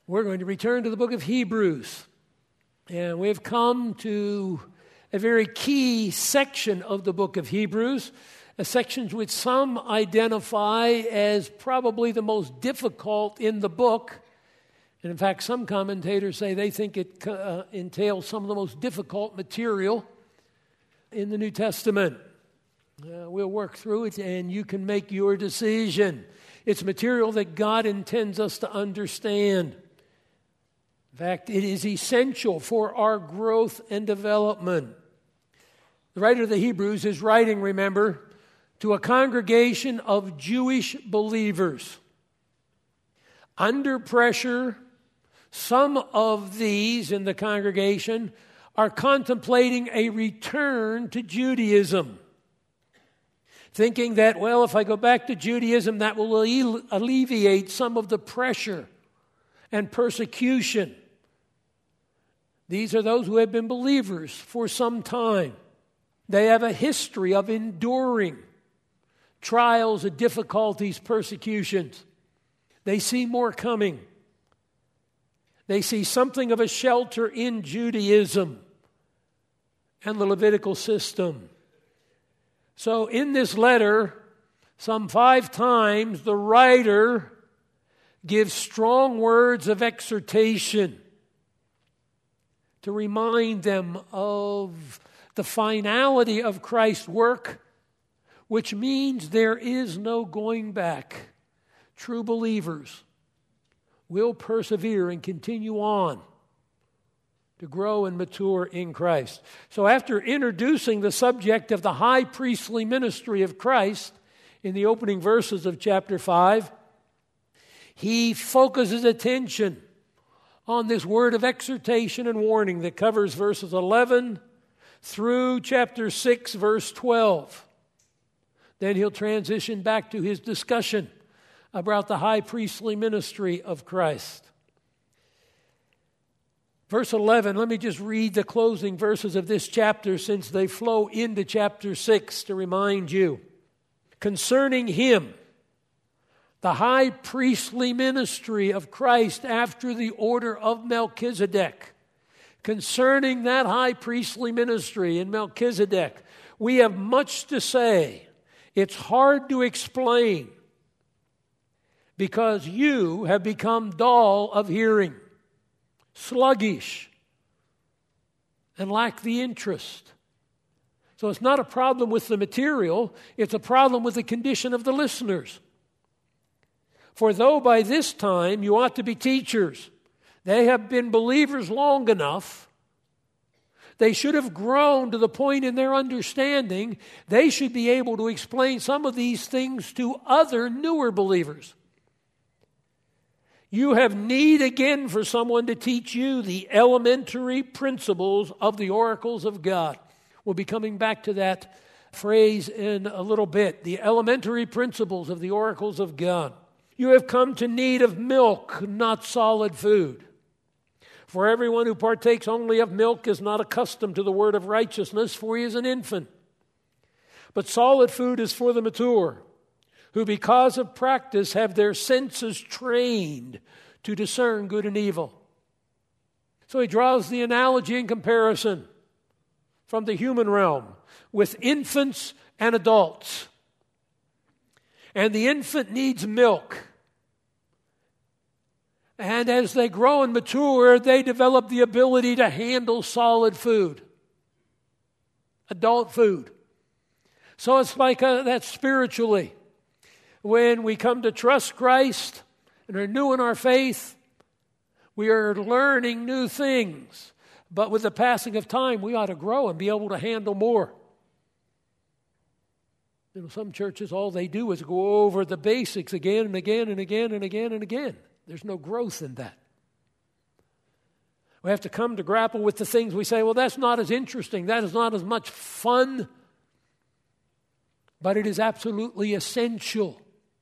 We're going to return to the book of Hebrews. And we've come to a very key section of the book of Hebrews, a section which some identify as probably the most difficult in the book. And in fact, some commentators say they think it entails some of the most difficult material in the New Testament. We'll work through it and you can make your decision. It's material that God intends us to understand. In fact, it is essential for our growth and development. The writer of the Hebrews is writing, remember, to a congregation of Jewish believers. Under pressure, some of these in the congregation are contemplating a return to Judaism, thinking that, well, if I go back to Judaism, that will alleviate some of the pressure and persecution. These are those who have been believers for some time. They have a history of enduring trials and difficulties, persecutions. They see more coming. They see something of a shelter in Judaism and the Levitical system. So in this letter, some 5 times, the writer gives strong words of exhortation to remind them of the finality of Christ's work, which means there is no going back. True believers will persevere and continue on to grow and mature in Christ. So after introducing the subject of the high priestly ministry of Christ in the opening verses of chapter 5, he focuses attention on this word of exhortation and warning that covers verses 11 through chapter 6, verse 12. Then he'll transition back to his discussion about the high priestly ministry of Christ. Verse 11, let me just read the closing verses of this chapter since they flow into chapter 6 to remind you. Concerning him, the high priestly ministry of Christ after the order of Melchizedek. Concerning that high priestly ministry in Melchizedek, we have much to say. It's hard to explain because you have become dull of hearing, sluggish, and lack the interest. So it's not a problem with the material, it's a problem with the condition of the listeners. For though by this time you ought to be teachers, they have been believers long enough, they should have grown to the point in their understanding, they should be able to explain some of these things to other newer believers. You have need again for someone to teach you the elementary principles of the oracles of God. We'll be coming back to that phrase in a little bit. The elementary principles of the oracles of God. You have come to need of milk, not solid food. For everyone who partakes only of milk is not accustomed to the word of righteousness, for he is an infant. But solid food is for the mature, who because of practice have their senses trained to discern good and evil. So he draws the analogy and comparison from the human realm with infants and adults. And the infant needs milk. And as they grow and mature, they develop the ability to handle solid food, adult food. So it's like that spiritually. When we come to trust Christ and are new in our faith, we are learning new things. But with the passing of time, we ought to grow and be able to handle more. You know, some churches, all they do is go over the basics again and again and again and again and again. There's no growth in that. We have to come to grapple with the things we say, well, that's not as interesting. That is not as much fun. But it is absolutely essential.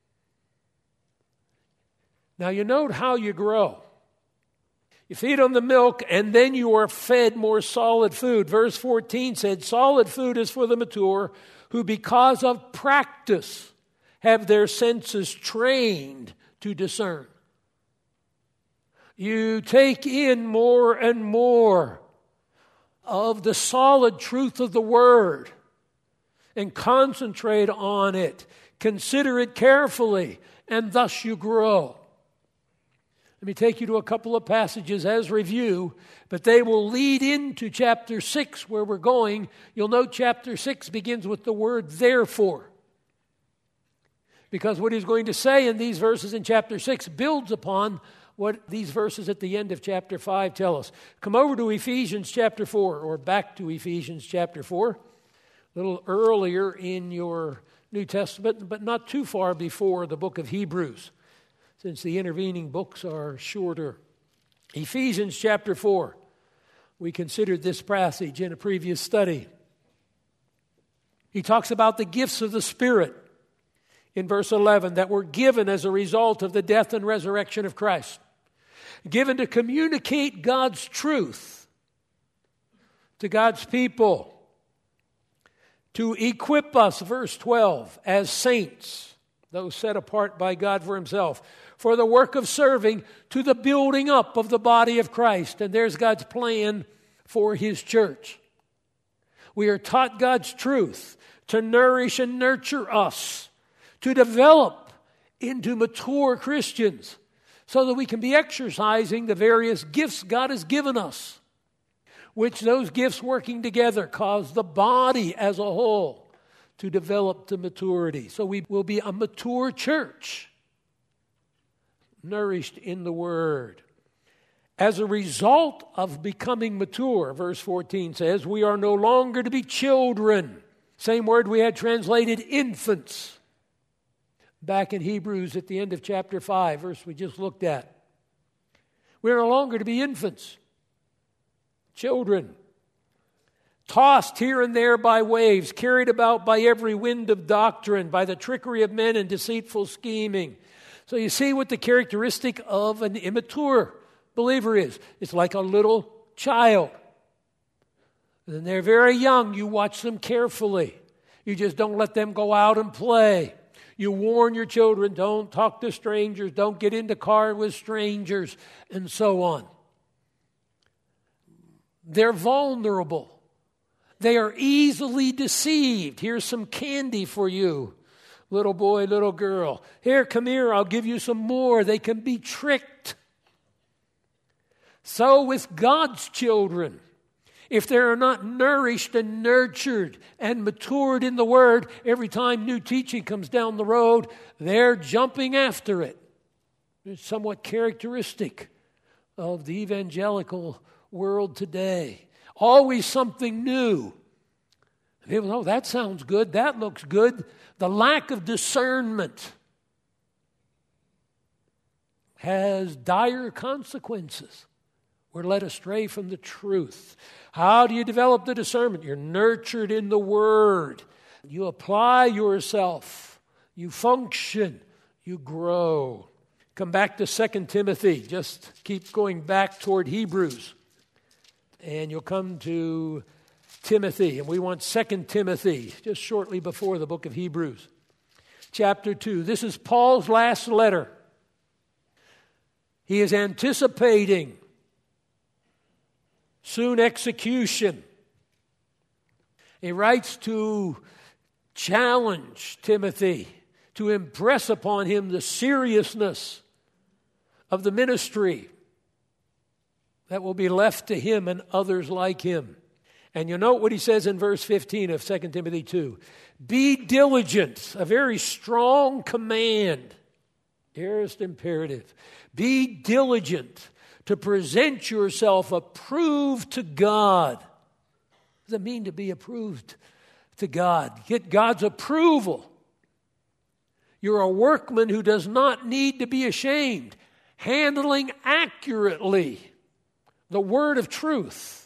Now, you note how you grow. You feed on the milk, and then you are fed more solid food. Verse 14 said, solid food is for the mature, who because of practice have their senses trained to discern. You take in more and more of the solid truth of the Word and concentrate on it. Consider it carefully, and thus you grow. Let me take you to a couple of passages as review, but they will lead into chapter 6 where we're going. You'll note chapter 6 begins with the word therefore, because what he's going to say in these verses in chapter 6 builds upon what these verses at the end of chapter 5 tell us. Come over to Ephesians chapter 4, or back to Ephesians chapter 4, a little earlier in your New Testament, but not too far before the book of Hebrews, since the intervening books are shorter. Ephesians chapter 4. We considered this passage in a previous study. He talks about the gifts of the Spirit in verse 11 that were given as a result of the death and resurrection of Christ. Given to communicate God's truth to God's people. To equip us, verse 12, as saints, those set apart by God for Himself, for the work of serving to the building up of the body of Christ. And there's God's plan for His church. We are taught God's truth to nourish and nurture us, to develop into mature Christians so that we can be exercising the various gifts God has given us, which those gifts working together cause the body as a whole to develop to maturity. So we will be a mature church, nourished in the Word. As a result of becoming mature, verse 14 says, we are no longer to be children. Same word we had translated infants back in Hebrews at the end of chapter 5, verse we just looked at. We are no longer to be infants, children, tossed here and there by waves, carried about by every wind of doctrine, by the trickery of men and deceitful scheming. So you see what the characteristic of an immature believer is. It's like a little child. And they're very young. You watch them carefully. You just don't let them go out and play. You warn your children, don't talk to strangers, don't get into cars with strangers, and so on. They're vulnerable. They are easily deceived. Here's some candy for you, little boy, little girl. Here, come here, I'll give you some more. They can be tricked. So with God's children, if they are not nourished and nurtured and matured in the Word, every time new teaching comes down the road, they're jumping after it. It's somewhat characteristic of the evangelical world today. Always something new. People know, that sounds good, that looks good. The lack of discernment has dire consequences. We're led astray from the truth. How do you develop the discernment? You're nurtured in the Word. You apply yourself. You function. You grow. Come back to 2 Timothy. Just keep going back toward Hebrews. And you'll come to Timothy. And we want 2 Timothy, just shortly before the book of Hebrews. Chapter 2. This is Paul's last letter. He is anticipating soon execution. He writes to challenge Timothy, to impress upon him the seriousness of the ministry that will be left to him and others like him. And you note what he says in verse 15 of 2 Timothy 2. Be diligent, a very strong command, aorist imperative. Be diligent to present yourself approved to God. What does it mean to be approved to God? Get God's approval. You're a workman who does not need to be ashamed, handling accurately the word of truth.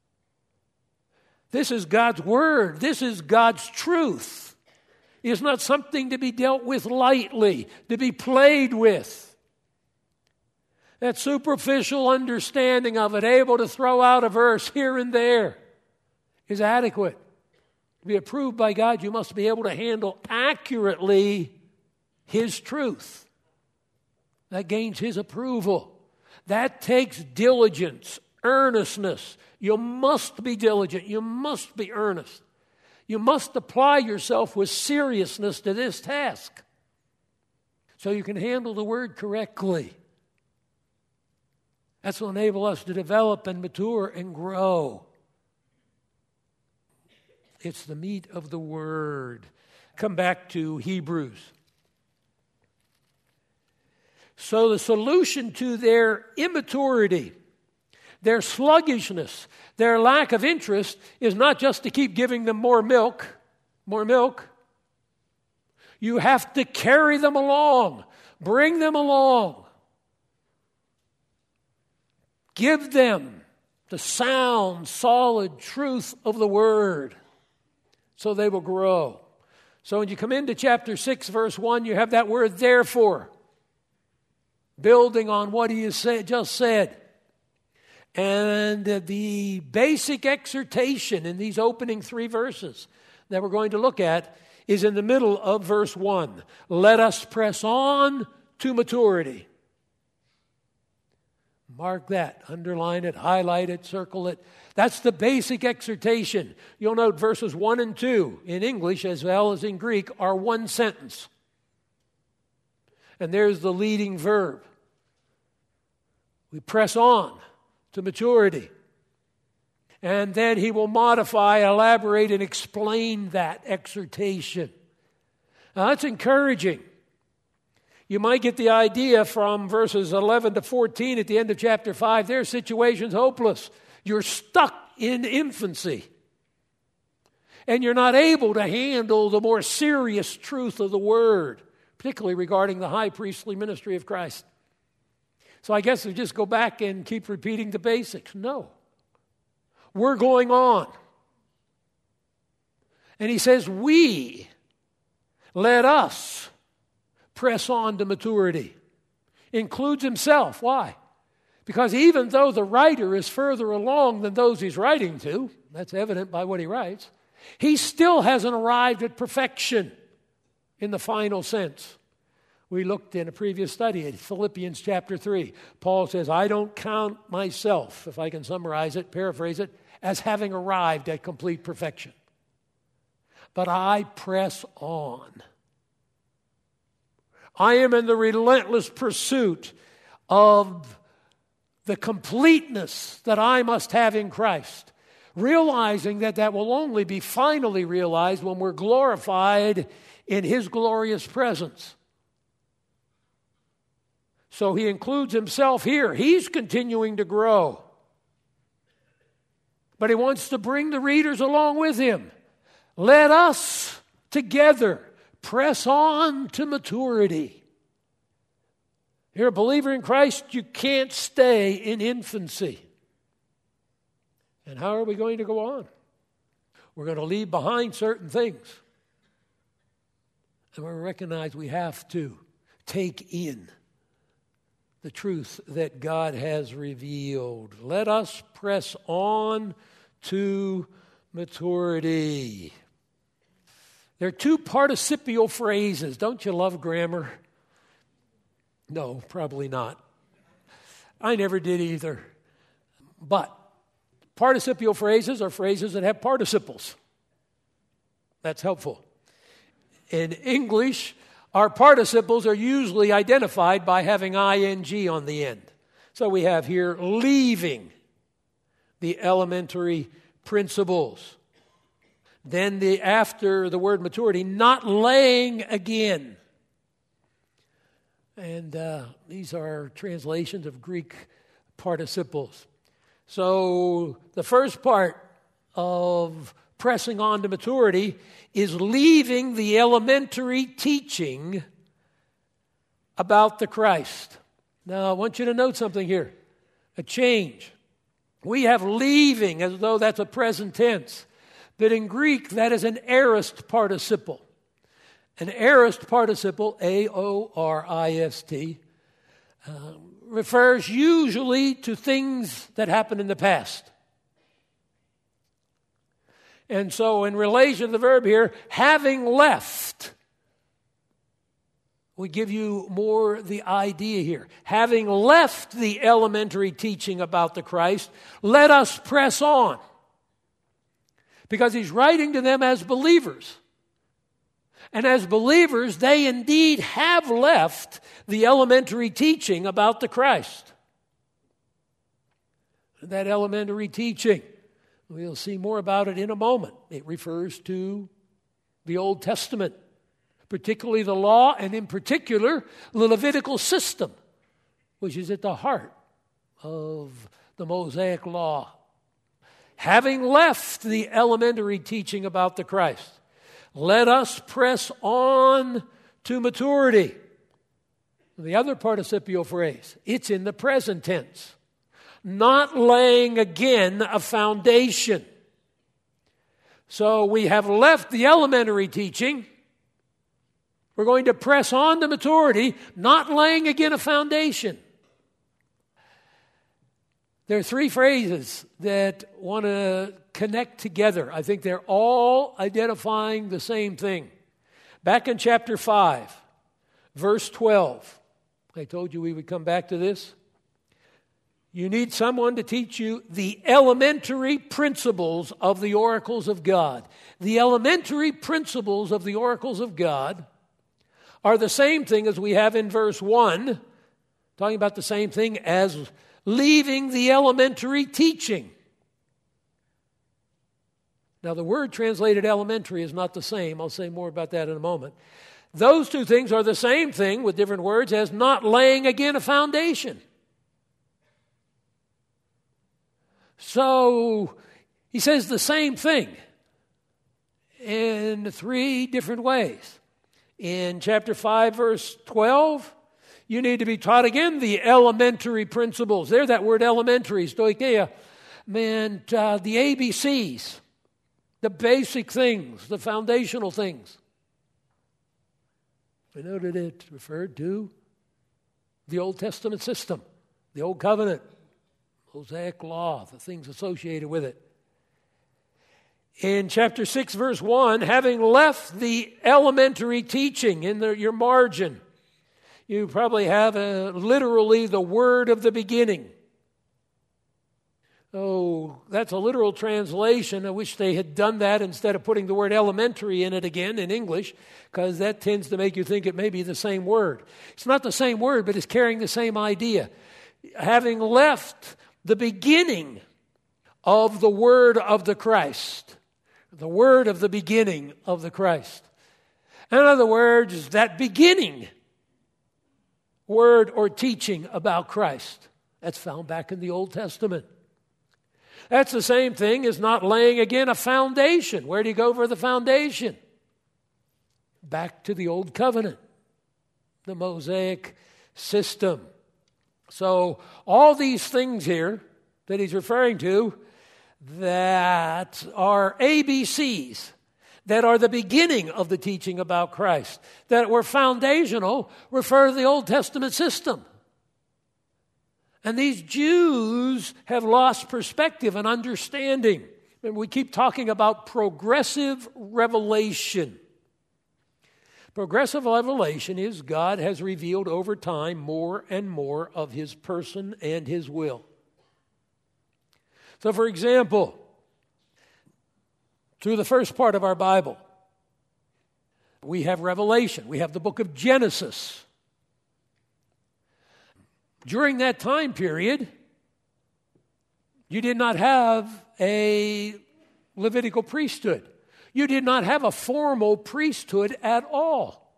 This is God's word. This is God's truth. It's not something to be dealt with lightly, to be played with. That superficial understanding of it, able to throw out a verse here and there, is adequate. To be approved by God, you must be able to handle accurately His truth. That gains His approval. That takes diligence, earnestness. You must be diligent. You must be earnest. You must apply yourself with seriousness to this task so you can handle the Word correctly. That's what will enable us to develop and mature and grow. It's the meat of the Word. Come back to Hebrews. So the solution to their immaturity, their sluggishness, their lack of interest is not just to keep giving them more milk. You have to carry them along, bring them along. Give them the sound, solid truth of the Word so they will grow. So when you come into chapter 6, verse 1, you have that word therefore, building on what he has just said. And the basic exhortation in these opening 3 verses that we're going to look at is in the middle of verse 1. Let us press on to maturity. Mark that, underline it, highlight it, circle it. That's the basic exhortation. You'll note verses 1 and 2 in English as well as in Greek are one sentence. And there's the leading verb. We press on to maturity. And then he will modify, elaborate, and explain that exhortation. Now that's encouraging. You might get the idea from verses 11 to 14 at the end of chapter 5. Their situation's hopeless. You're stuck in infancy. And you're not able to handle the more serious truth of the Word, particularly regarding the high priestly ministry of Christ. So I guess we just go back and keep repeating the basics. No. We're going on. And he says, let us press on to maturity. Includes himself. Why? Because even though the writer is further along than those he's writing to, that's evident by what he writes, he still hasn't arrived at perfection in the final sense. We looked in a previous study at Philippians chapter 3. Paul says, I don't count myself, if I can summarize it, paraphrase it, as having arrived at complete perfection. But I press on. I am in the relentless pursuit of the completeness that I must have in Christ, realizing that will only be finally realized when we're glorified in His glorious presence. So he includes himself here. He's continuing to grow. But he wants to bring the readers along with him. Let us together press on to maturity. You're a believer in Christ, you can't stay in infancy. And how are we going to go on? We're going to leave behind certain things. And we recognize we have to take in the truth that God has revealed. Let us press on to maturity. There are 2 participial phrases. Don't you love grammar? No, probably not. I never did either. But participial phrases are phrases that have participles. That's helpful. In English, our participles are usually identified by having ing on the end. So we have here leaving the elementary principles. Then after the word maturity, not laying again. And these are translations of Greek participles. So the first part of pressing on to maturity is leaving the elementary teaching about the Christ. Now, I want you to note something here. A change. We have leaving as though that's a present tense. But in Greek, that is an aorist participle. An aorist participle, A-O-R-I-S-T, refers usually to things that happened in the past. And so in relation to the verb here, having left we give you more the idea here. Having left the elementary teaching about the Christ, let us press on. Because he's writing to them as believers. And as believers, they indeed have left the elementary teaching about the Christ. That elementary teaching, we'll see more about it in a moment. It refers to the Old Testament, particularly the law, and in particular, the Levitical system, which is at the heart of the Mosaic law. Having left the elementary teaching about the Christ, let us press on to maturity. The other participial phrase, it's in the present tense. Not laying again a foundation. So we have left the elementary teaching. We're going to press on to maturity, not laying again a foundation. There are three phrases that want to connect together. I think they're all identifying the same thing. Back in chapter 5, verse 12, I told you we would come back to this. You need someone to teach you the elementary principles of the oracles of God. The elementary principles of the oracles of God are the same thing as we have in verse 1, talking about the same thing as leaving the elementary teaching. Now, the word translated elementary is not the same. I'll say more about that in a moment. Those two things are the same thing with different words as not laying again a foundation. So, he says the same thing in three different ways. In chapter 5, verse 12, you need to be taught again the elementary principles. There's that word elementary, stoicheia, meant the ABCs, the basic things, the foundational things. We noted it referred to the Old Testament system, the Old Covenant, Mosaic law, the things associated with it. In chapter 6, verse 1, having left the elementary teaching in your margin, you probably have literally the word of the beginning. Oh, that's a literal translation. I wish they had done that instead of putting the word elementary in it again in English, because that tends to make you think it may be the same word. It's not the same word, but it's carrying the same idea. Having left the beginning of the word of the Christ. The word of the beginning of the Christ. In other words, that beginning word or teaching about Christ. That's found back in the Old Testament. That's the same thing as not laying again a foundation. Where do you go for the foundation? Back to the Old Covenant, the Mosaic system. So all these things here that he's referring to that are ABCs, that are the beginning of the teaching about Christ, that were foundational, refer to the Old Testament system. And these Jews have lost perspective and understanding. And we keep talking about progressive revelation. Progressive revelation is God has revealed over time more and more of His person and His will. So, for example, through the first part of our Bible, we have Revelation. We have the book of Genesis. During that time period, you did not have a Levitical priesthood. You did not have a formal priesthood at all.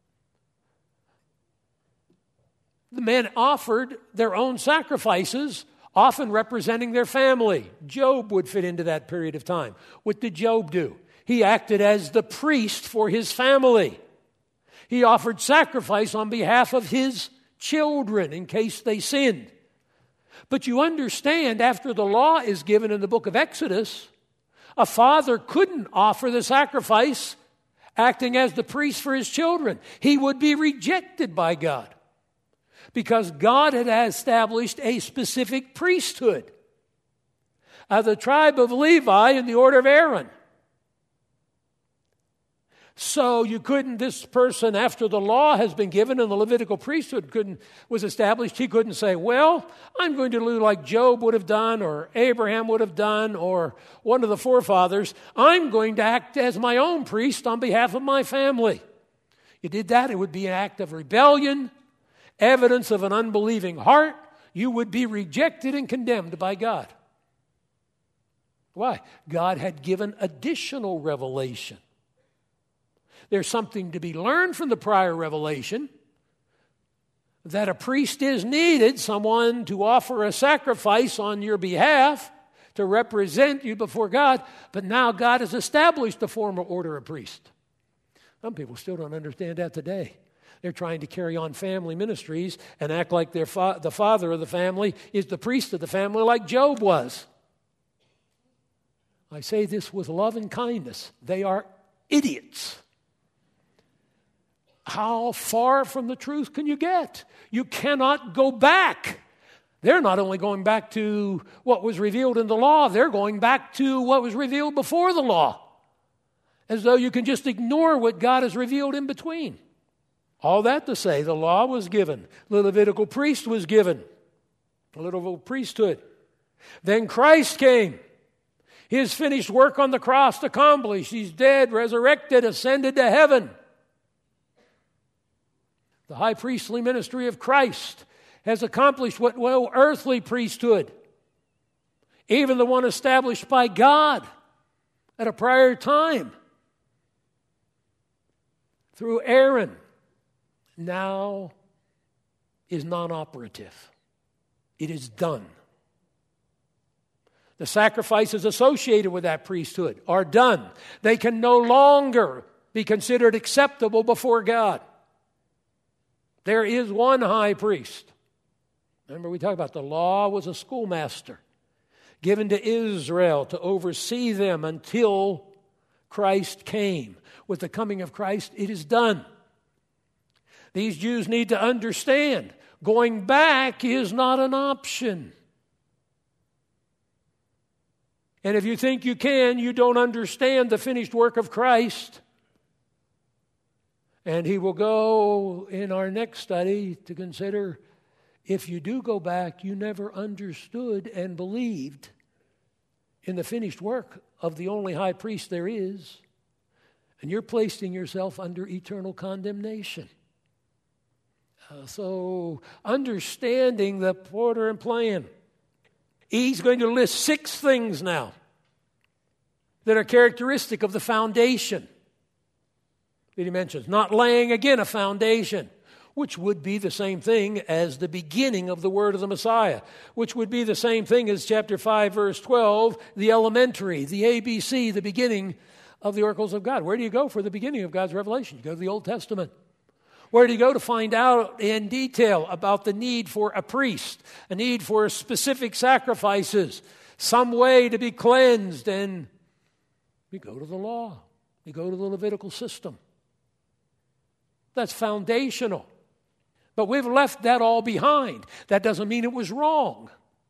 The men offered their own sacrifices, often representing their family. Job would fit into that period of time. What did Job do? He acted as the priest for his family. He offered sacrifice on behalf of his children in case they sinned. But you understand, after the law is given in the book of Exodus, a father couldn't offer the sacrifice acting as the priest for his children. He would be rejected by God because God had established a specific priesthood of the tribe of Levi in the order of Aaron. So you couldn't, this person, after the law has been given and the Levitical priesthood was established, he couldn't say, well, I'm going to do like Job would have done or Abraham would have done or one of the forefathers. I'm going to act as my own priest on behalf of my family. You did that, it would be an act of rebellion, evidence of an unbelieving heart. You would be rejected and condemned by God. Why? God had given additional revelation. There's something to be learned from the prior revelation, that a priest is needed, someone to offer a sacrifice on your behalf to represent you before God, but now God has established the formal order of priest. Some people still don't understand that today. They're trying to carry on family ministries and act like the father of the family is the priest of the family like Job was. I say this with love and kindness. They are idiots. How far from the truth can you get? You cannot go back. They're not only going back to what was revealed in the law, they're going back to what was revealed before the law, as though you can just ignore what God has revealed in between. All that to say, the law was given. The Levitical priest was given. The Levitical priesthood. Then Christ came. His finished work on the cross accomplished. He's dead, resurrected, ascended to heaven. The high priestly ministry of Christ has accomplished what no earthly priesthood, even the one established by God at a prior time through Aaron, now is non-operative. It is done. The sacrifices associated with that priesthood are done. They can no longer be considered acceptable before God. There is one high priest. Remember, we talked about the law was a schoolmaster given to Israel to oversee them until Christ came. With the coming of Christ, it is done. These Jews need to understand going back is not an option. And if you think you can, you don't understand the finished work of Christ. And he will go in our next study to consider if you do go back, you never understood and believed in the finished work of the only high priest there is. And you're placing yourself under eternal condemnation. So understanding the order and plan. He's going to list 6 things now that are characteristic of the foundation that he mentions. Not laying, again, a foundation, which would be the same thing as the beginning of the word of the Messiah, which would be the same thing as chapter 5, verse 12, the elementary, the ABC, the beginning of the oracles of God. Where do you go for the beginning of God's revelation? You go to the Old Testament. Where do you go to find out in detail about the need for a priest, a need for specific sacrifices, some way to be cleansed? And you go to the law. You go to the Levitical system. That's foundational. But we've left that all behind. That doesn't mean it was wrong.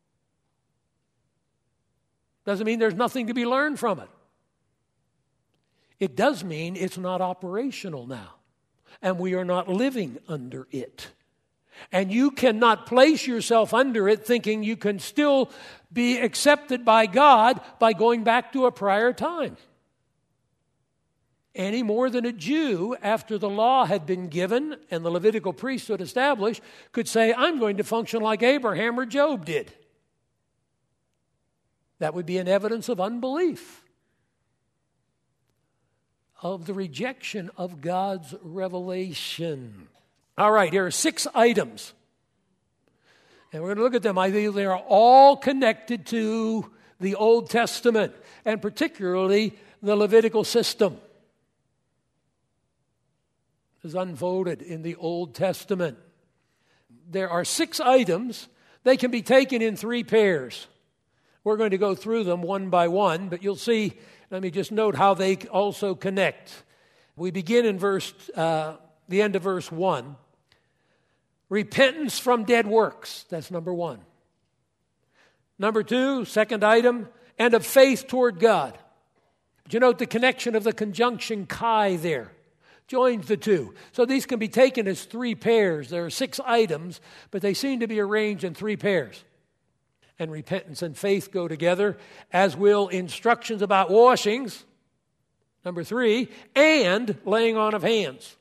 Doesn't mean there's nothing to be learned from it. It does mean it's not operational now. And we are not living under it. And you cannot place yourself under it thinking you can still be accepted by God by going back to a prior time. Any more than a Jew, after the law had been given and the Levitical priesthood established, could say, I'm going to function like Abraham or Job did. That would be an evidence of unbelief, of the rejection of God's revelation. All right, here are 6 items. And we're going to look at them. I think they are all connected to the Old Testament, and particularly the Levitical system. Is unfolded in the Old Testament. There are 6 items. They can be taken in 3 pairs. We're going to go through them one by one, but you'll see, let me just note how they also connect. We begin in the end of verse 1. Repentance from dead works. That's number 1. Number 2, second item, and of faith toward God. But you note the connection of the conjunction kai there. joins the two. So these can be taken as three pairs. There are 6 items, but they seem to be arranged in 3 pairs. And repentance and faith go together, as will instructions about washings, number 3, and laying on of hands.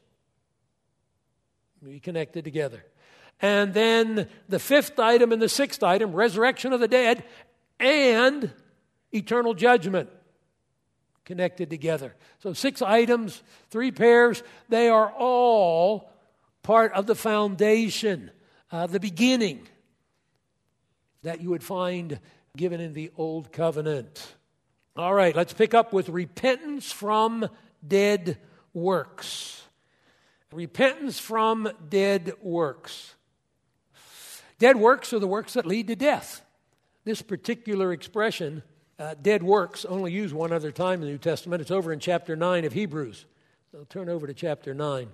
Be connected together. And then the 5th item and the 6th item, resurrection of the dead and eternal judgment, connected together. So 6 items, 3 pairs, they are all part of the foundation, the beginning that you would find given in the Old Covenant. All right, let's pick up with repentance from dead works. Repentance from dead works. Dead works are the works that lead to death. This particular expression, dead works, only used one other time in the New Testament. It's over in chapter 9 of Hebrews. So turn over to chapter 9.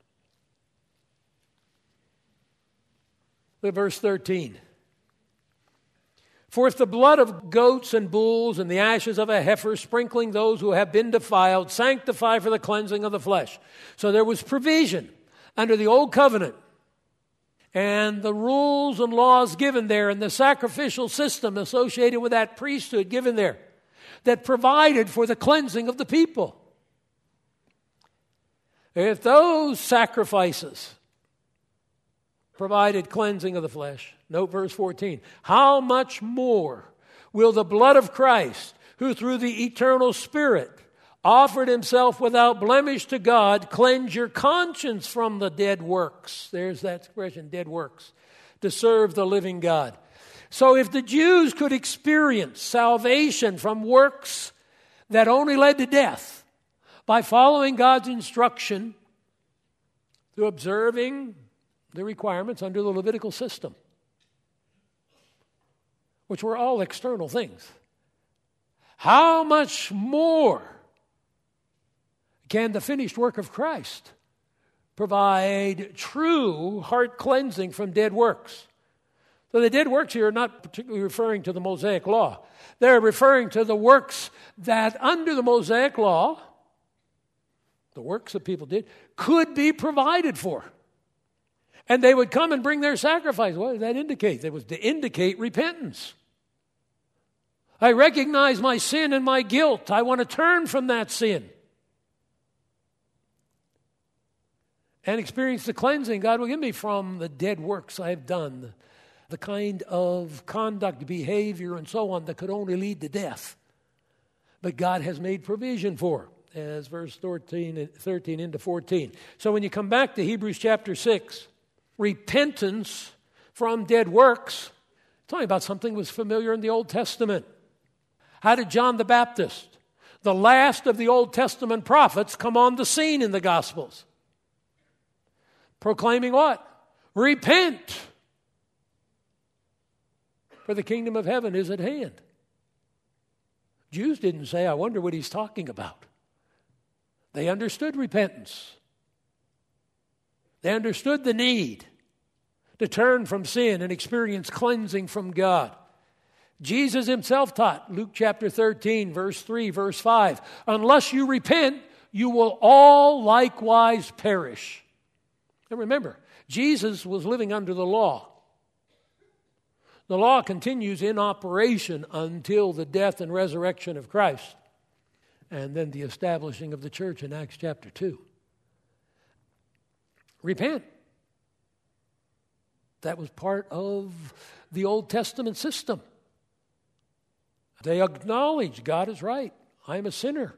Look at verse 13. For if the blood of goats and bulls and the ashes of a heifer, sprinkling those who have been defiled, sanctify for the cleansing of the flesh. So there was provision under the Old Covenant, and the rules and laws given there, and the sacrificial system associated with that priesthood given there, that provided for the cleansing of the people. If those sacrifices provided cleansing of the flesh, note verse 14, how much more will the blood of Christ, who through the eternal Spirit offered himself without blemish to God, cleanse your conscience from the dead works. There's that expression, dead works, to serve the living God. So if the Jews could experience salvation from works that only led to death by following God's instruction through observing the requirements under the Levitical system, which were all external things, how much more can the finished work of Christ provide true heart cleansing from dead works? So the dead works here are not particularly referring to the Mosaic law. They're referring to the works that under the Mosaic law, the works that people did, could be provided for. And they would come and bring their sacrifice. What did that indicate? That was to indicate repentance. I recognize my sin and my guilt. I want to turn from that sin and experience the cleansing God will give me from the dead works I have done, the kind of conduct, behavior, and so on that could only lead to death. But God has made provision for, as verse 13 into 14. So when you come back to Hebrews chapter 6, repentance from dead works, talking about something that was familiar in the Old Testament. How did John the Baptist, the last of the Old Testament prophets, come on the scene in the Gospels? Proclaiming what? Repent, for the kingdom of heaven is at hand. Jews didn't say, I wonder what he's talking about. They understood repentance. They understood the need to turn from sin and experience cleansing from God. Jesus himself taught, Luke chapter 13, verse 3, verse 5, unless you repent, you will all likewise perish. And remember, Jesus was living under the law. The law continues in operation until the death and resurrection of Christ, and then the establishing of the church in Acts chapter 2. Repent. That was part of the Old Testament system. They acknowledged God is right. I am a sinner.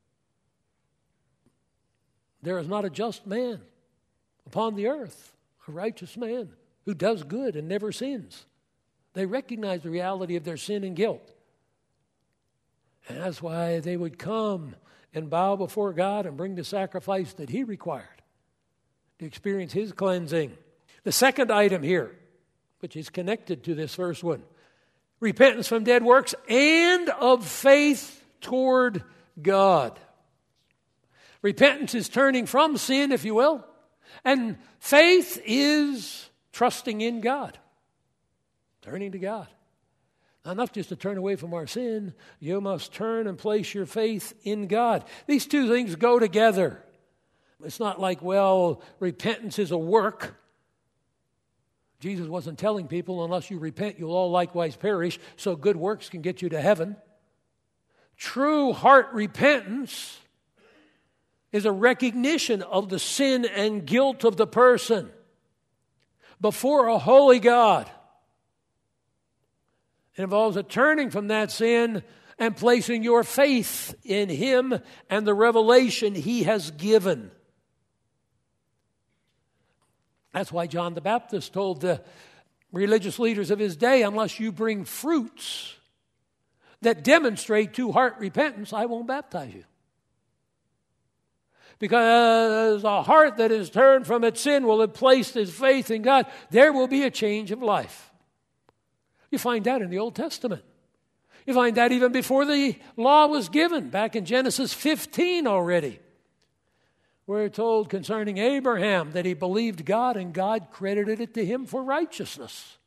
There is not a just man upon the earth, a righteous man who does good and never sins. They recognized the reality of their sin and guilt. And that's why they would come and bow before God and bring the sacrifice that he required to experience his cleansing. The second item here, which is connected to this first one, repentance from dead works and of faith toward God. Repentance is turning from sin, if you will, and faith is trusting in God, turning to God. Not enough just to turn away from our sin, you must turn and place your faith in God. These two things go together. It's not like, well, repentance is a work. Jesus wasn't telling people, unless you repent, you'll all likewise perish, so good works can get you to heaven. True heart repentance is a recognition of the sin and guilt of the person before a holy God. It involves a turning from that sin and placing your faith in Him and the revelation He has given. That's why John the Baptist told the religious leaders of his day, unless you bring fruits that demonstrate true heart repentance, I won't baptize you. Because a heart that is turned from its sin will have placed its faith in God, there will be a change of life. You find that in the Old Testament. You find that even before the law was given, back in Genesis 15 already. We're told concerning Abraham that he believed God and God credited it to him for righteousness.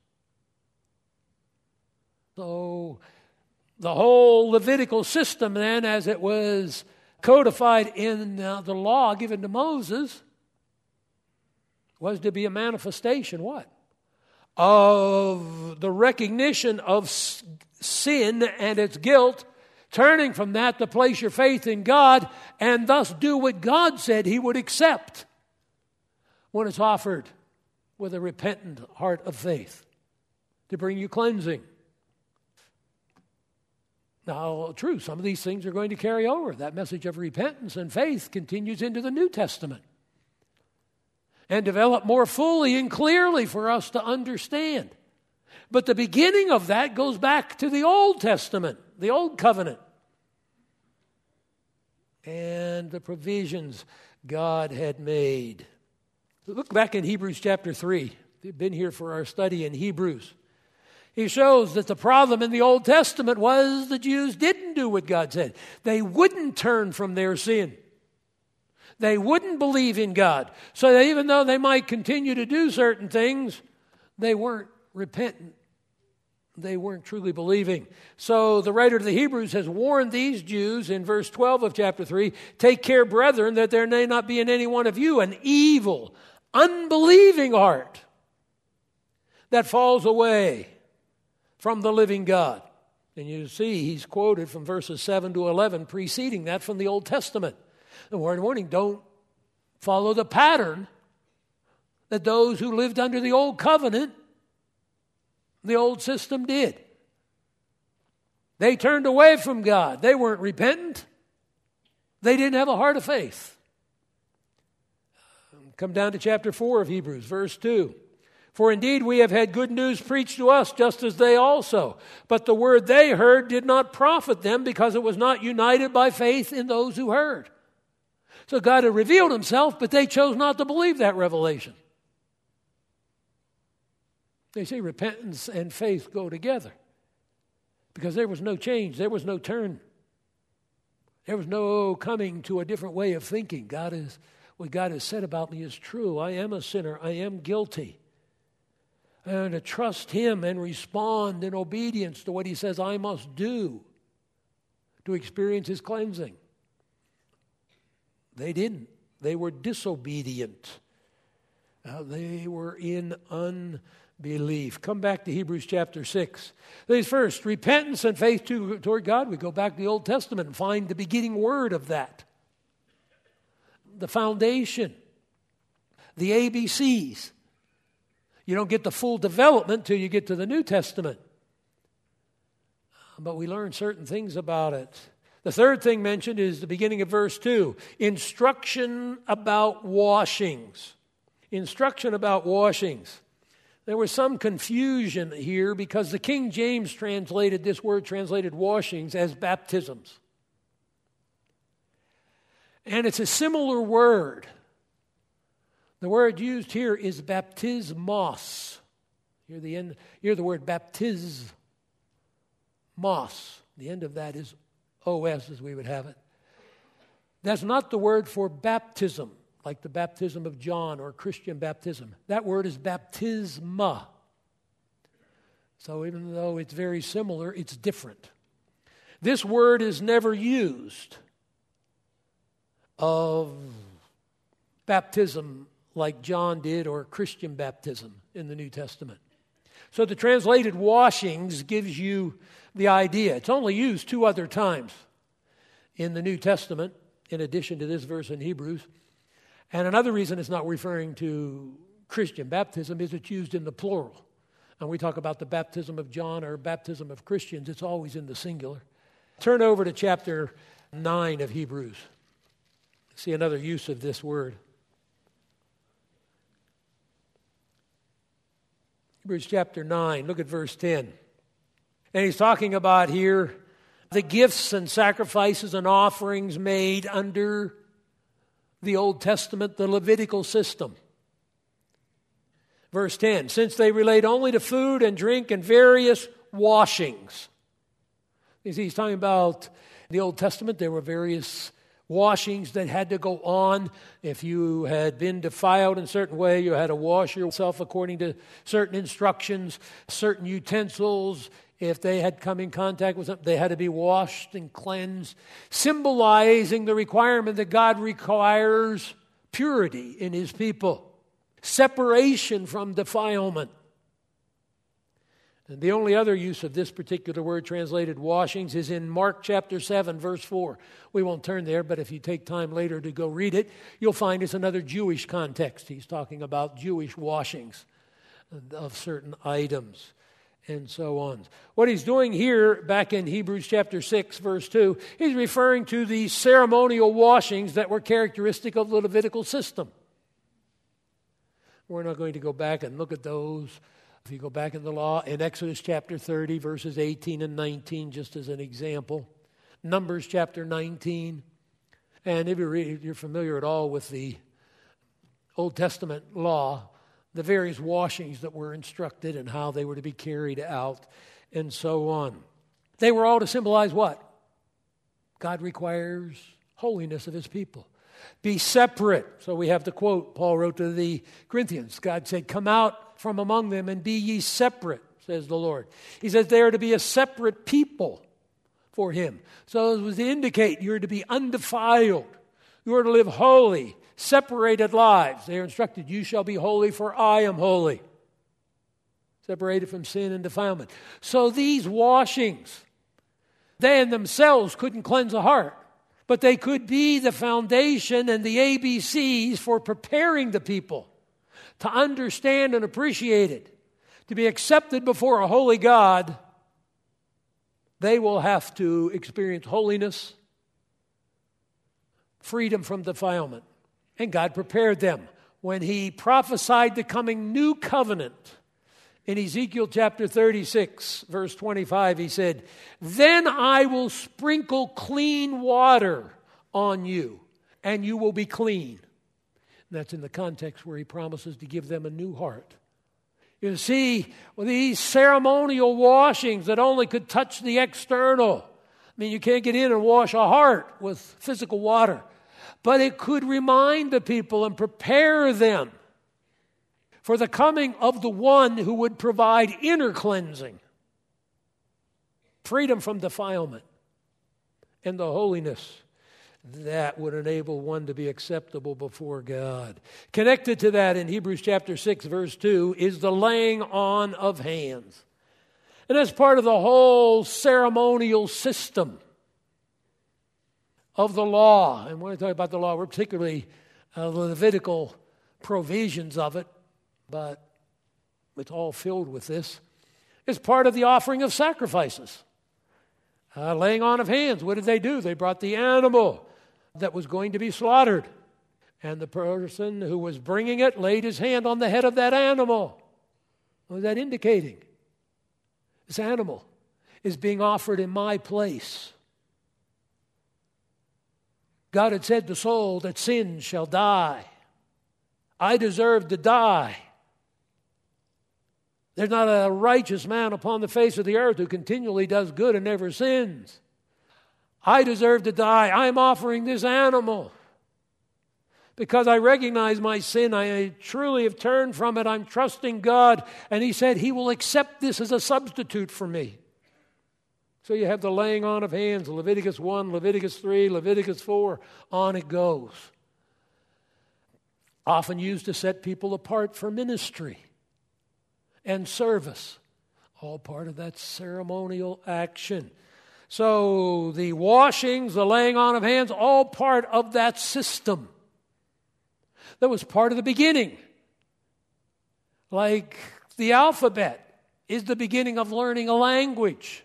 So the whole Levitical system then, as it was codified in the law given to Moses, was to be a manifestation, what? Of the recognition of sin and its guilt, turning from that to place your faith in God and thus do what God said He would accept when it's offered with a repentant heart of faith to bring you cleansing. Now, true, some of these things are going to carry over. That message of repentance and faith continues into the New Testament and develop more fully and clearly for us to understand. But the beginning of that goes back to the Old Testament, the Old Covenant, and the provisions God had made. Look back in Hebrews chapter 3. We've been here for our study in Hebrews. He shows that the problem in the Old Testament was the Jews didn't do what God said. They wouldn't turn from their sin. They wouldn't believe in God. So that even though they might continue to do certain things, they weren't repentant. They weren't truly believing. So the writer of the Hebrews has warned these Jews in verse 12 of chapter 3, "Take care, brethren, that there may not be in any one of you an evil, unbelieving heart that falls away from the living God." And you see he's quoted from verses 7 to 11, preceding that from the Old Testament. The word of warning, don't follow the pattern that those who lived under the Old Covenant, the old system did. They turned away from God. They weren't repentant. They didn't have a heart of faith. Come down to chapter 4 of Hebrews, verse 2. "For indeed we have had good news preached to us, just as they also. But the word they heard did not profit them, because it was not united by faith in those who heard." So God had revealed Himself, but they chose not to believe that revelation. They say repentance and faith go together, because there was no change. There was no turn. There was no coming to a different way of thinking. What God has said about me is true. I am a sinner. I am guilty. And to trust Him and respond in obedience to what He says I must do to experience His cleansing. They didn't. They were disobedient. They were in unbelief. Come back to Hebrews chapter 6. These first, repentance and faith toward God. We go back to the Old Testament and find the beginning word of that. The foundation. The ABCs. You don't get the full development till you get to the New Testament. But we learn certain things about it. The third thing mentioned is the beginning of verse 2. Instruction about washings. Instruction about washings. There was some confusion here because the King James translated this word, translated washings, as baptisms. And it's a similar word. The word used here is baptismos. Hear the word baptismos. The end of that is OS, as we would have it. That's not the word for baptism, like the baptism of John or Christian baptism. That word is baptisma. So even though it's very similar, it's different. This word is never used of baptism like John did or Christian baptism in the New Testament. So the translated washings gives you the idea. It's only used 2 other times in the New Testament, in addition to this verse in Hebrews. And another reason it's not referring to Christian baptism is it's used in the plural. And we talk about the baptism of John or baptism of Christians, it's always in the singular. Turn over to chapter 9 of Hebrews. See another use of this word. Hebrews chapter 9, look at verse 10. And he's talking about here the gifts and sacrifices and offerings made under the Old Testament, the Levitical system. Verse 10, since they relate only to food and drink and various washings. You see, he's talking about the Old Testament. There were various washings that had to go on. If you had been defiled in a certain way, you had to wash yourself according to certain instructions, certain utensils. If they had come in contact with something, they had to be washed and cleansed, symbolizing the requirement that God requires purity in His people. Separation from defilement. And the only other use of this particular word translated washings is in Mark chapter 7, verse 4. We won't turn there, but if you take time later to go read it, you'll find it's another Jewish context. He's talking about Jewish washings of certain items and so on. What he's doing here, back in Hebrews chapter 6, verse 2, he's referring to the ceremonial washings that were characteristic of the Levitical system. We're not going to go back and look at those. If you go back in the law, in Exodus chapter 30, verses 18 and 19, just as an example. Numbers chapter 19. And if you're familiar at all with the Old Testament law, the various washings that were instructed and how they were to be carried out and so on. They were all to symbolize what? God requires holiness of His people. Be separate. So we have the quote Paul wrote to the Corinthians. God said, come out from among them and be ye separate, says the Lord. He says they are to be a separate people for Him. So it was to indicate you're to be undefiled. You are to live holy, separated lives. They are instructed, you shall be holy for I am holy. Separated from sin and defilement. So these washings, they in themselves couldn't cleanse the heart. But they could be the foundation and the ABCs for preparing the people to understand and appreciate it. To be accepted before a holy God, they will have to experience holiness, freedom from defilement. And God prepared them. When He prophesied the coming new covenant, in Ezekiel chapter 36, verse 25, He said, then I will sprinkle clean water on you, and you will be clean. And that's in the context where He promises to give them a new heart. You see, these ceremonial washings that only could touch the external. I mean, you can't get in and wash a heart with physical water. But it could remind the people and prepare them for the coming of the one who would provide inner cleansing, freedom from defilement, and the holiness that would enable one to be acceptable before God. Connected to that in Hebrews chapter 6, verse 2, is the laying on of hands. And that's part of the whole ceremonial system of the law. And when I talk about the law, we're particularly the Levitical provisions of it, but it's all filled with this. It's part of the offering of sacrifices. Laying on of hands, what did they do? They brought the animal that was going to be slaughtered. And the person who was bringing it laid his hand on the head of that animal. What was that indicating? This animal is being offered in my place. God had said, the soul that sins shall die. I deserve to die. There's not a righteous man upon the face of the earth who continually does good and never sins. I deserve to die. I'm offering this animal. Because I recognize my sin, I truly have turned from it. I'm trusting God. And He said He will accept this as a substitute for me. So you have the laying on of hands, Leviticus 1, Leviticus 3, Leviticus 4, on it goes. often used to set people apart for ministry and service, all part of that ceremonial action. So the washings, the laying on of hands, all part of that system. That was part of the beginning. Like the alphabet is the beginning of learning a language.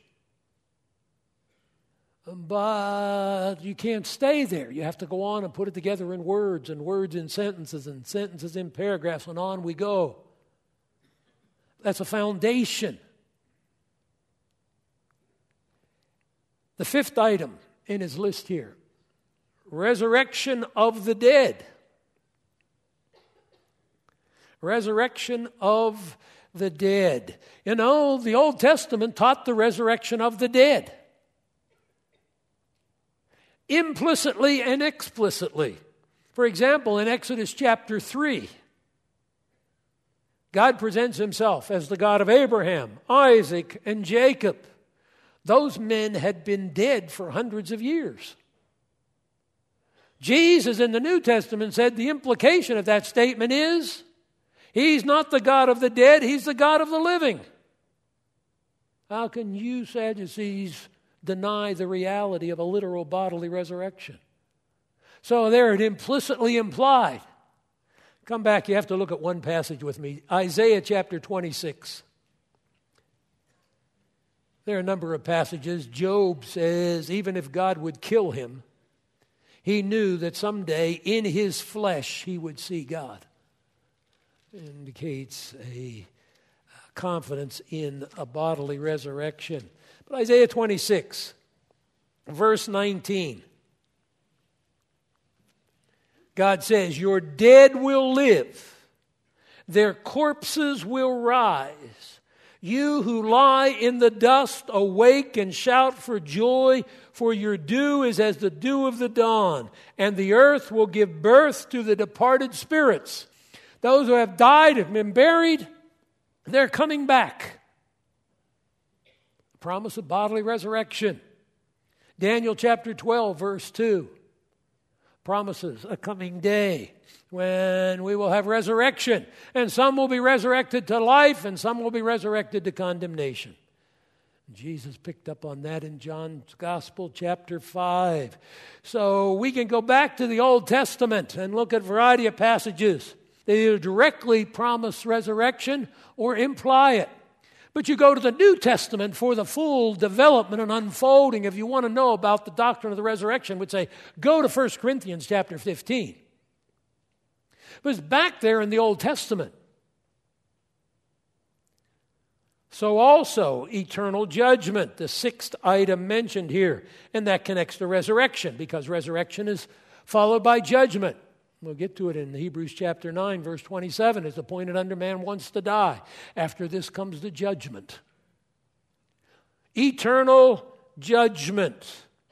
But you can't stay there. You have to go on and put it together in words, and words in sentences, and sentences in paragraphs, and on we go. That's a foundation. The fifth item in his list here, resurrection of the dead. Resurrection of the dead. You know, the Old Testament taught the resurrection of the dead. Implicitly and explicitly. For example, in Exodus chapter 3, God presents himself as the God of Abraham, Isaac, and Jacob. Those men had been dead for hundreds of years. Jesus in the New Testament said the implication of that statement is, he's not the God of the dead, he's the God of the living. How can you, Sadducees, deny the reality of a literal bodily resurrection? So there it implicitly implied. Come back, you have to look at one passage with me. Isaiah chapter 26. There are a number of passages. Job says even if God would kill him, he knew that someday in his flesh he would see God. It indicates a confidence in a bodily resurrection. But Isaiah 26, verse 19. God says, your dead will live, their corpses will rise. You who lie in the dust, awake and shout for joy, for your dew is as the dew of the dawn, and the earth will give birth to the departed spirits. Those who have died, have been buried, they're coming back. The promise of bodily resurrection. Daniel chapter 12, verse 2. Promises a coming day when we will have resurrection, and some will be resurrected to life, and some will be resurrected to condemnation. Jesus picked up on that in John's Gospel, chapter 5. So we can go back to the Old Testament and look at a variety of passages. They either directly promise resurrection or imply it. But you go to the New Testament for the full development and unfolding. If you want to know about the doctrine of the resurrection, would say, go to 1 Corinthians chapter 15. But it's back there in the Old Testament. So also, eternal judgment, the sixth item mentioned here. And that connects to resurrection, because resurrection is followed by judgment. We'll get to it in Hebrews chapter 9, verse 27. It's appointed unto man once to die. After this comes the judgment. Eternal judgment.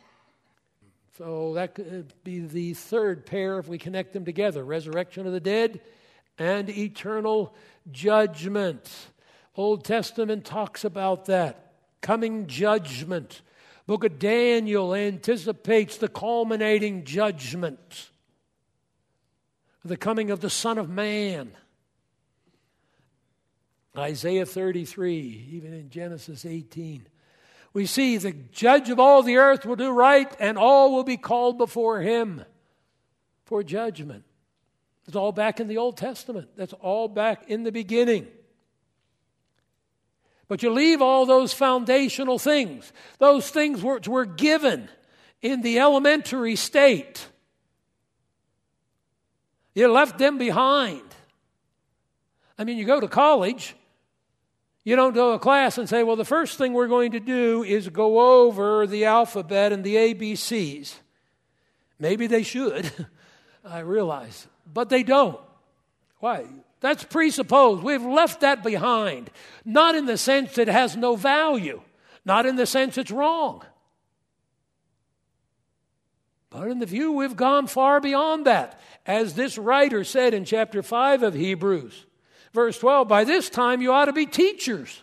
So that could be the third pair if we connect them together. Resurrection of the dead and eternal judgment. Old Testament talks about that. Coming judgment. Book of Daniel anticipates the culminating judgment. The coming of the Son of Man. Isaiah 33, even in Genesis 18. We see the judge of all the earth will do right, and all will be called before him for judgment. It's all back in the Old Testament. That's all back in the beginning. But you leave all those foundational things, those things which were given in the elementary state. You left them behind. I mean, you go to college, you don't go to a class and say, well, the first thing we're going to do is go over the alphabet and the ABCs. Maybe they should, I realize, but they don't. Why? That's presupposed. We've left that behind. Not in the sense that it has no value, not in the sense it's wrong. But in the view, we've gone far beyond that. As this writer said in chapter 5 of Hebrews, verse 12, by this time you ought to be teachers.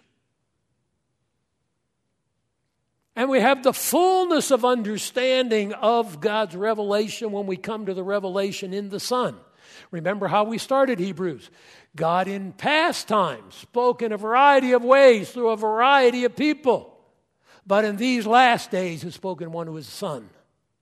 And we have the fullness of understanding of God's revelation when we come to the revelation in the Son. Remember how we started Hebrews. God in past times spoke in a variety of ways through a variety of people. But in these last days has spoken one who is the Son.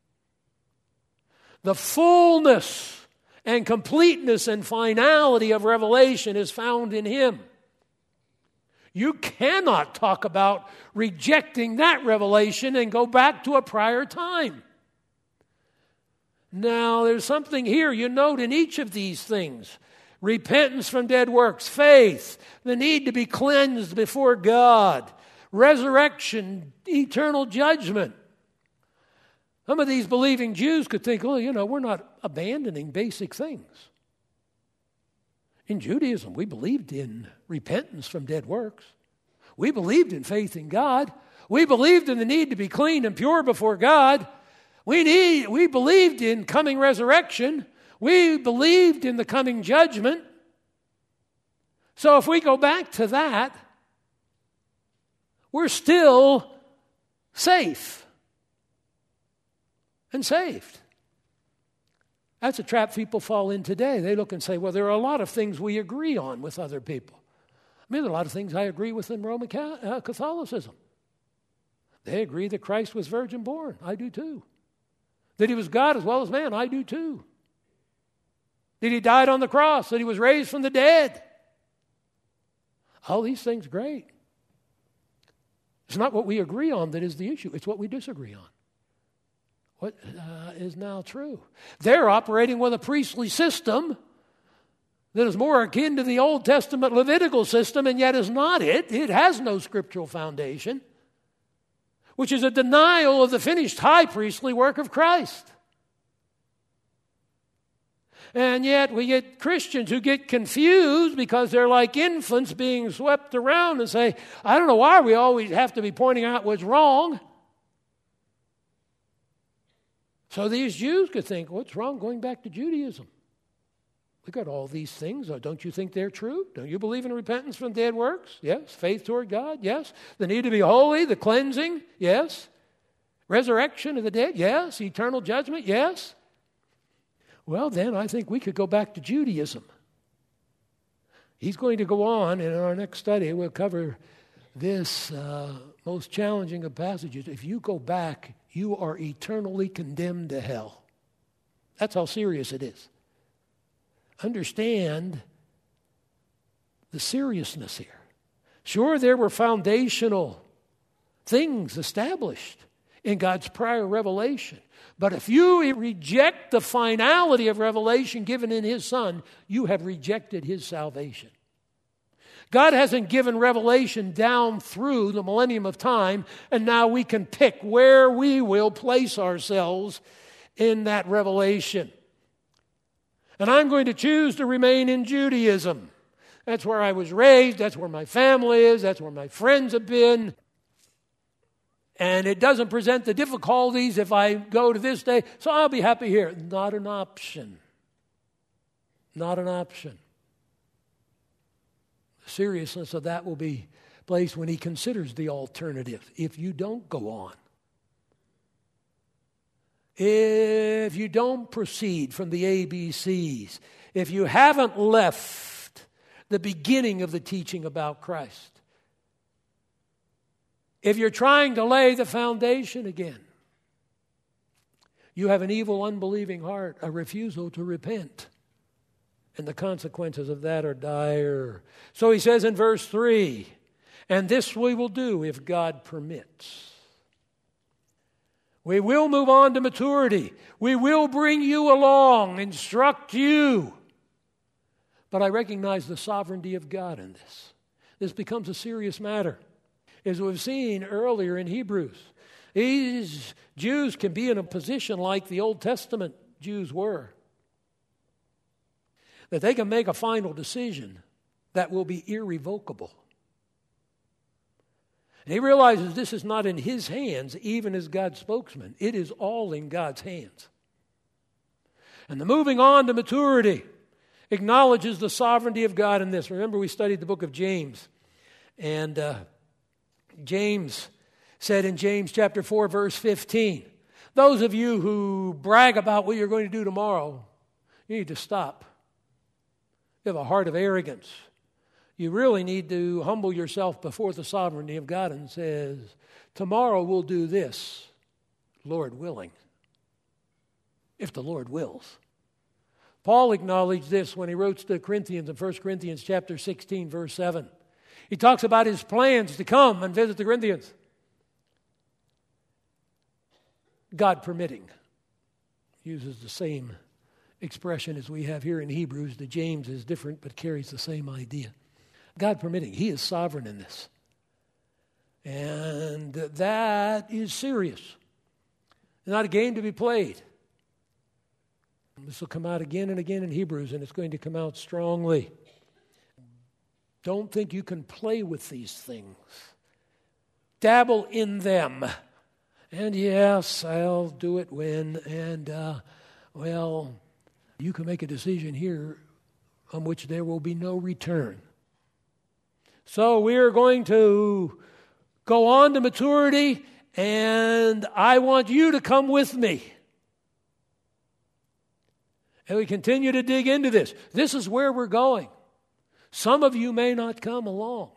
The fullness and completeness and finality of revelation is found in Him. You cannot talk about rejecting that revelation and go back to a prior time. Now, there's something here you note in each of these things. Repentance from dead works, faith, the need to be cleansed before God, resurrection, eternal judgment. Some of these believing Jews could think, we're not abandoning basic things. In Judaism, we believed in repentance from dead works. We believed in faith in God. We believed in the need to be clean and pure before God. We believed in coming resurrection. We believed in the coming judgment. So if we go back to that, we're still safe and saved. That's a trap people fall in today. They look and say, well, there are a lot of things we agree on with other people. There are a lot of things I agree with in Roman Catholicism. They agree that Christ was virgin born. I do too. That He was God as well as man. I do too. That He died on the cross. That He was raised from the dead. All these things, great. It's not what we agree on that is the issue. It's what we disagree on. What is now true? They're operating with a priestly system that is more akin to the Old Testament Levitical system, and yet is not it. It has no scriptural foundation, which is a denial of the finished high priestly work of Christ. And yet we get Christians who get confused because they're like infants being swept around and say, I don't know why we always have to be pointing out what's wrong. So these Jews could think, what's wrong going back to Judaism? We got all these things. Don't you think they're true? Don't you believe in repentance from dead works? Yes. Faith toward God? Yes. The need to be holy, the cleansing? Yes. Resurrection of the dead? Yes. Eternal judgment? Yes. Well, then I think we could go back to Judaism. He's going to go on, and in our next study we'll cover this most challenging of passages. If you go back, you are eternally condemned to hell. That's how serious it is. Understand the seriousness here. Sure, there were foundational things established in God's prior revelation. But if you reject the finality of revelation given in His Son, you have rejected His salvation. God hasn't given revelation down through the millennium of time, and now we can pick where we will place ourselves in that revelation. And I'm going to choose to remain in Judaism. That's where I was raised. That's where my family is. That's where my friends have been. And it doesn't present the difficulties if I go to this day, so I'll be happy here. Not an option. Not an option. The seriousness of that will be placed when He considers the alternative. If you don't go on, if you don't proceed from the ABCs, if you haven't left the beginning of the teaching about Christ, if you're trying to lay the foundation again, you have an evil, unbelieving heart, a refusal to repent. And the consequences of that are dire. So he says in verse 3, and this we will do if God permits. We will move on to maturity. We will bring you along, instruct you. But I recognize the sovereignty of God in this. This becomes a serious matter. As we've seen earlier in Hebrews, these Jews can be in a position like the Old Testament Jews were, that they can make a final decision that will be irrevocable. And he realizes this is not in his hands, even as God's spokesman. It is all in God's hands. And the moving on to maturity acknowledges the sovereignty of God in this. Remember, we studied the book of James. And James said in James chapter 4, verse 15, those of you who brag about what you're going to do tomorrow, you need to stop you have a heart of arrogance, you really need to humble yourself before the sovereignty of God and says, tomorrow we'll do this, Lord willing, if the Lord wills. Paul acknowledged this when he wrote to the Corinthians in 1 Corinthians chapter 16, verse 7. He talks about his plans to come and visit the Corinthians. God permitting. Uses the same expression as we have here in Hebrews. The James is different but carries the same idea. God permitting. He is sovereign in this. And that is serious. It's not a game to be played. This will come out again and again in Hebrews, and it's going to come out strongly. Don't think you can play with these things. Dabble in them. And yes, I'll do it when, and you can make a decision here on which there will be no return. So we're going to go on to maturity, and I want you to come with me. And we continue to dig into this. This is where we're going. Some of you may not come along.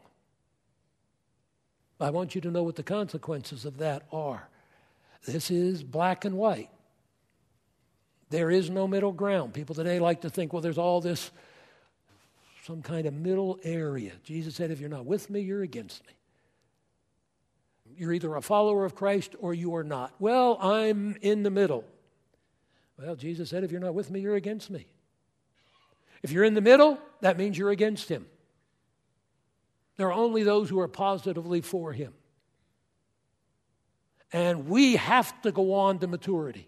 I want you to know what the consequences of that are. This is black and white. There is no middle ground. People today like to think, well, there's all this, some kind of middle area. Jesus said, if you're not with me, you're against me. You're either a follower of Christ or you are not. Well, I'm in the middle. Well, Jesus said, if you're not with me, you're against me. If you're in the middle, that means you're against him. There are only those who are positively for him. And we have to go on to maturity.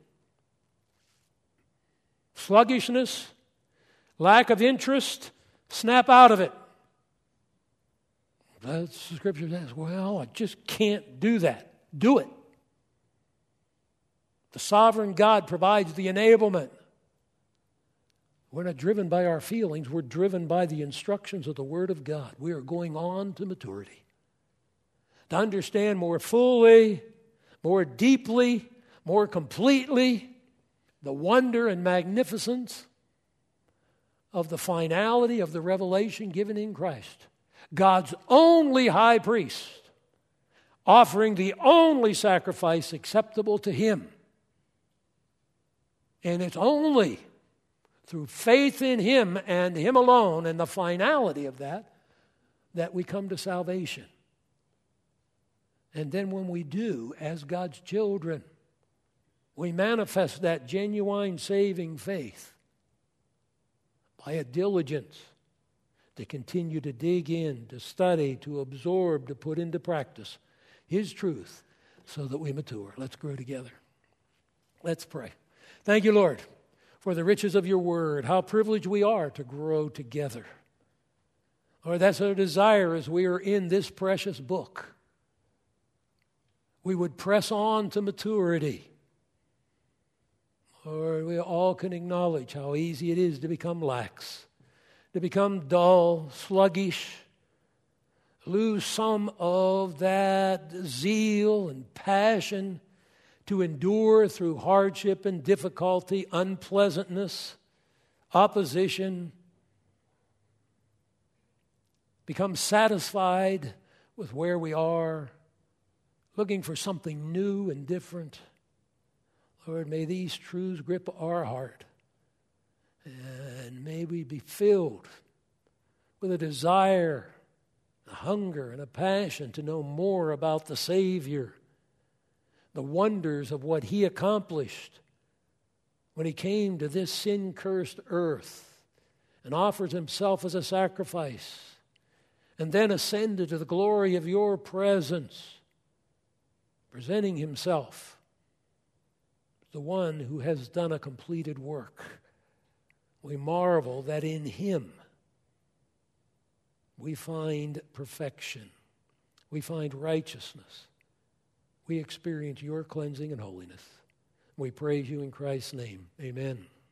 Sluggishness, lack of interest, snap out of it. That's the scripture says, well, I just can't do that. Do it. The sovereign God provides the enablement. We're not driven by our feelings. We're driven by the instructions of the Word of God. We are going on to maturity. To understand more fully, more deeply, more completely the wonder and magnificence of the finality of the revelation given in Christ. God's only high priest, offering the only sacrifice acceptable to him. And it's only through faith in him and him alone and the finality of that we come to salvation. And then when we do, as God's children, we manifest that genuine saving faith by a diligence to continue to dig in, to study, to absorb, to put into practice his truth so that we mature. Let's grow together. Let's pray. Thank you, Lord, for the riches of your word. How privileged we are to grow together. Lord, that's our desire as we are in this precious book. We would press on to maturity. Lord, we all can acknowledge how easy it is to become lax, to become dull, sluggish, lose some of that zeal and passion to endure through hardship and difficulty, unpleasantness, opposition, become satisfied with where we are, looking for something new and different. Lord, may these truths grip our heart, and may we be filled with a desire, a hunger, and a passion to know more about the Savior, the wonders of what he accomplished when he came to this sin-cursed earth and offered himself as a sacrifice and then ascended to the glory of your presence, presenting himself the one who has done a completed work. We marvel that in him we find perfection. We find righteousness. We experience your cleansing and holiness. We praise you in Christ's name. Amen.